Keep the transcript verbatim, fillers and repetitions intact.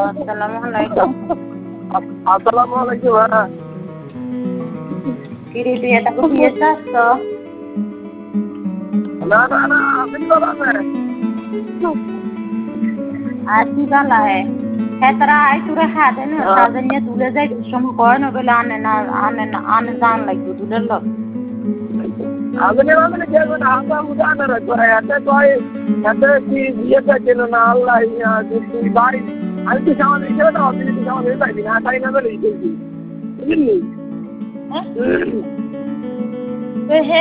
আসসালামু আলাইকুম। আসসালামু আলাইকুম। হ্যাঁ কিরে তুই এটা বিয়ে চাচ্ছ? না না না আপনি বাবা আর কি বালা হে হ্যাঁ তারা আই তুরে হাতে না সাজে নিয়ে তুলে যাই সময় কয় না বলে আনে না আনে না আনে জান লাগবে তুলে লোক আপনি মানে কেন না আমরা উদান করে এত কয় এত কি বিয়ে কেন না আল্লাহ তুই ভাই আমি তো সামনে হিসেবে না আপনি তো সামনে পাইবি না তাই না বলে বুঝলি হ্যাঁ